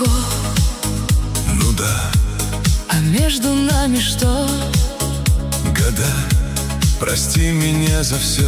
далеко, Ну да, а между нами что? года, прости меня за все.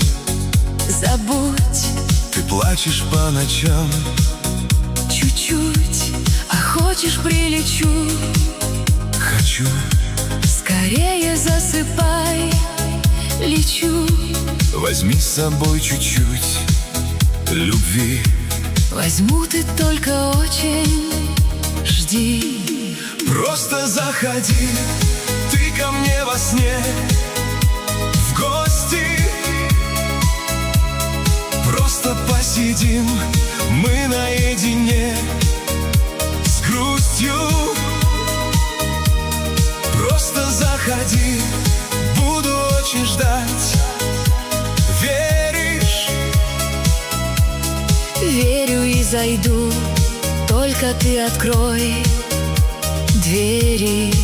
Забудь Ты плачешь по ночам, чуть-чуть, а хочешь прилечу. хочу. Скорее засыпай, лечу. Возьми с собой чуть-чуть любви. Возьму, ты только очень жди. Просто заходи, ты ко мне во сне в гости. Просто посидим мы наедине с грустью. Просто заходи, буду очень ждать. Веришь? Верю и зайду, только ты открой двери.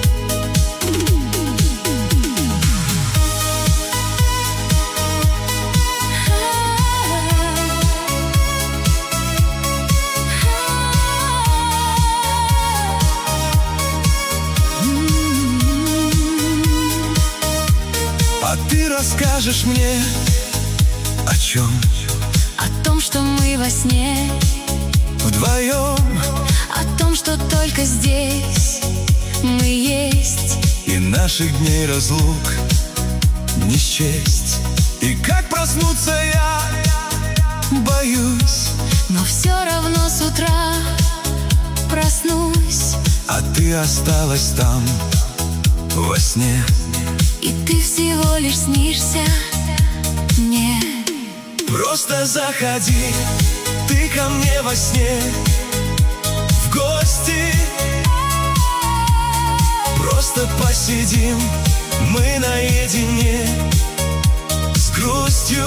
А ты расскажешь мне о чем? О том, что мы во сне, Вдвоем, о том, что только здесь мы есть. и наших дней разлук не счесть. И как проснуться я боюсь, Но все равно с утра проснусь, а ты осталась там во сне. и ты всего лишь снишься мне. Просто заходи, ты ко мне во сне в гости. Просто посидим мы наедине с грустью.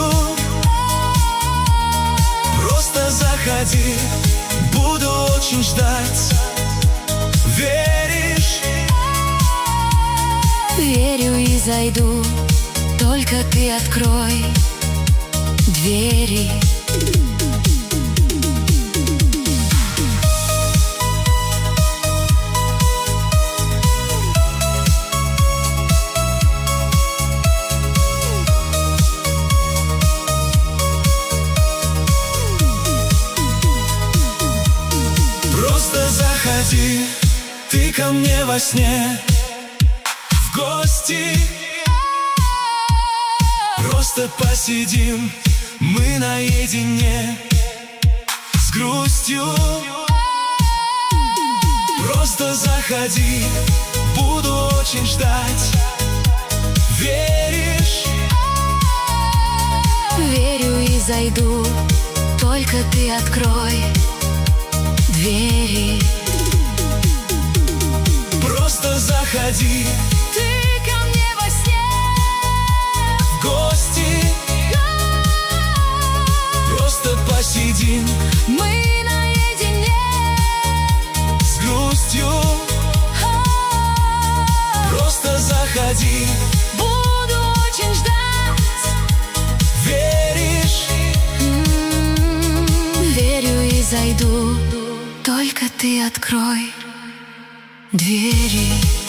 Просто заходи, буду очень ждать. Веришь? Верю и зайду, только ты открой двери. Просто заходи, ты ко мне во сне в гости. Просто посидим мы наедине с грустью. Просто заходи, буду очень ждать. Веришь? Верю и зайду, только ты открой двери. Просто заходи, Ты ко мне во сне в гости. Просто посидим мы наедине с грустью. Просто заходи, буду очень ждать. веришь? Верю и зайду, только ты открой двери.